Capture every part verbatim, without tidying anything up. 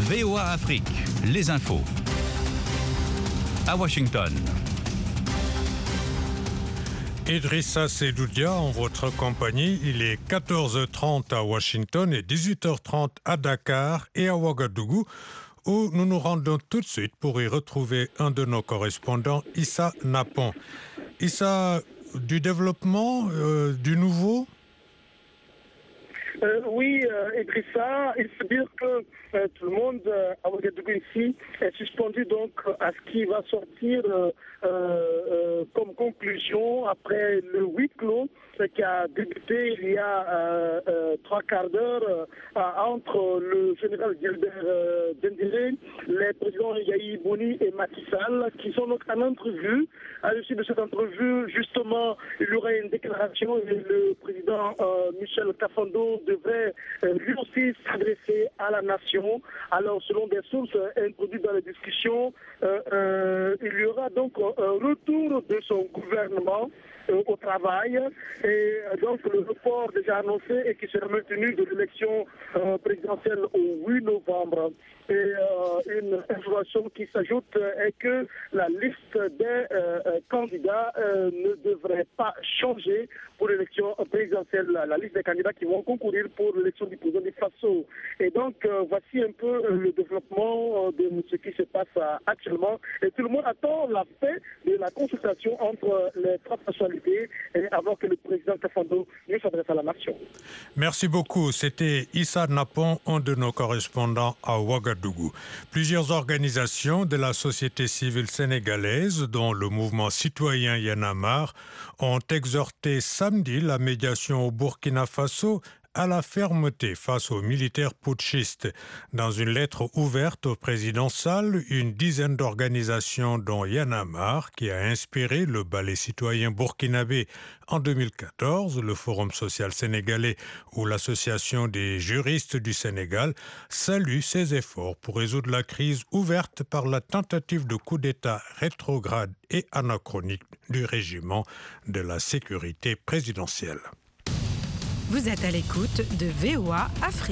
V O A Afrique, les infos. À Washington. Idrissa Sedoudia, en votre compagnie, il est quatorze heures trente à Washington et dix-huit heures trente à Dakar et à Ouagadougou, où nous nous rendons tout de suite pour y retrouver un de nos correspondants, Issa Napon. Issa, du développement, euh, du nouveau ? Euh, oui, euh, Idrissa, il faut dire que euh, tout le monde euh, à Ouagadougou ici est suspendu donc à ce qui va sortir euh, euh, comme conclusion après le huis clos qui a débuté il y a euh, euh, trois quarts d'heure euh, entre le général Gilbert euh, Dendéré, les présidents Yahi Boni et Macky Sall, qui sont donc en entrevue. À l'issue de cette entrevue, justement, il y aura une déclaration et le président euh, Michel Kafando devrait euh, lui aussi s'adresser à la nation. Alors, selon des sources euh, introduites dans les discussions, euh, euh, il y aura donc un retour de son gouvernement euh, au travail et euh, donc le report déjà annoncé et qui sera maintenu de l'élection euh, présidentielle au huit novembre. Et euh, une information qui s'ajoute euh, est que la liste des euh, candidats euh, ne devrait pas changer pour l'élection présidentielle, la, la liste des candidats qui vont concourir pour l'élection du président du Faso. Et donc, euh, voici un peu euh, le développement euh, de ce qui se passe euh, actuellement. Et tout le monde attend la fin de la consultation entre les trois personnalités et avant que le président Kafando ne s'adresse à la nation. Merci beaucoup. C'était Issa Napon, un de nos correspondants à Ouagadougou. Plusieurs organisations de la société civile sénégalaise, dont le mouvement citoyen Y en a marre, ont exhorté samedi la médiation au Burkina Faso à la fermeté face aux militaires putschistes. Dans une lettre ouverte au président Sall, une dizaine d'organisations dont Y en a marre, qui a inspiré le ballet citoyen burkinabé en deux mille quatorze, le Forum social sénégalais ou l'Association des juristes du Sénégal, saluent ces efforts pour résoudre la crise ouverte par la tentative de coup d'État rétrograde et anachronique du régiment de la sécurité présidentielle. Vous êtes à l'écoute de V O A Afrique.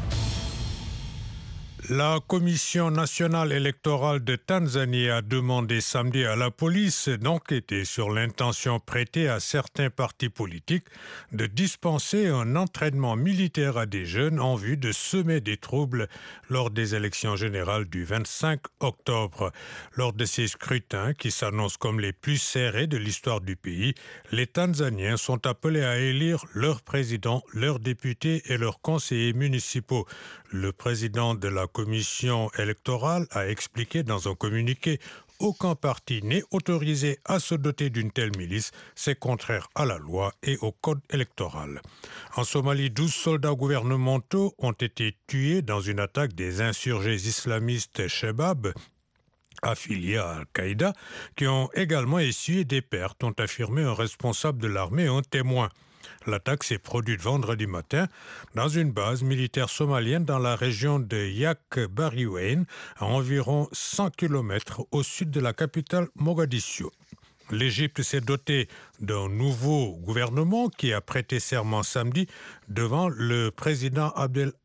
La Commission nationale électorale de Tanzanie a demandé samedi à la police d'enquêter sur l'intention prêtée à certains partis politiques de dispenser un entraînement militaire à des jeunes en vue de semer des troubles lors des élections générales du vingt-cinq octobre. Lors de ces scrutins qui s'annoncent comme les plus serrés de l'histoire du pays, les Tanzaniens sont appelés à élire leur président, leurs députés et leurs conseillers municipaux. Le président de la commission électorale a expliqué dans un communiqué « Aucun parti n'est autorisé à se doter d'une telle milice, c'est contraire à la loi et au code électoral ». En Somalie, douze soldats gouvernementaux ont été tués dans une attaque des insurgés islamistes Shebab, affiliés à Al-Qaïda, qui ont également essuyé des pertes, ont affirmé un responsable de l'armée et un témoin. L'attaque s'est produite vendredi matin dans une base militaire somalienne dans la région de Yak Bariouane, à environ cent kilomètres au sud de la capitale Mogadiscio. L'Égypte s'est dotée d'un nouveau gouvernement qui a prêté serment samedi devant le président Abdel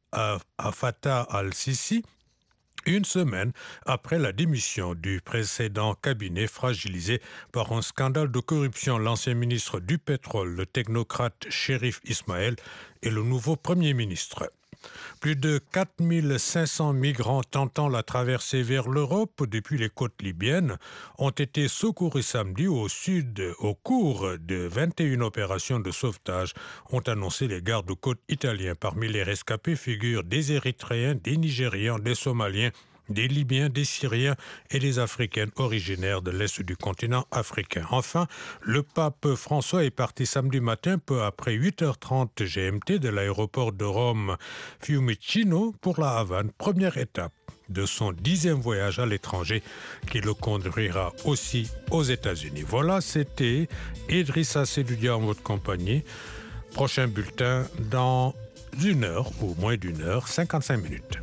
Fattah al-Sisi, une semaine après la démission du précédent cabinet fragilisé par un scandale de corruption. L'ancien ministre du pétrole, le technocrate Chérif Ismaël, est le nouveau Premier ministre. Plus de quatre mille cinq cents migrants tentant la traversée vers l'Europe depuis les côtes libyennes ont été secourus samedi au sud au cours de vingt et une opérations de sauvetage, ont annoncé les gardes-côtes italiens. Parmi les rescapés figurent des Érythréens, des Nigérians, des Somaliens, des Libyens, des Syriens et des Africaines originaires de l'Est du continent africain. Enfin, le pape François est parti samedi matin, peu après huit heures trente G M T, de l'aéroport de Rome Fiumicino pour la Havane, première étape de son dixième voyage à l'étranger qui le conduira aussi aux États-Unis. Voilà, c'était Idrissa Sedoudia en votre compagnie. Prochain bulletin dans une heure ou moins d'une heure, cinquante-cinq minutes.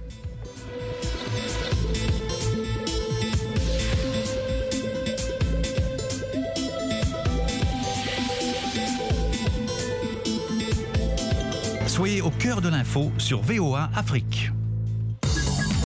Soyez au cœur de l'info sur V O A Afrique.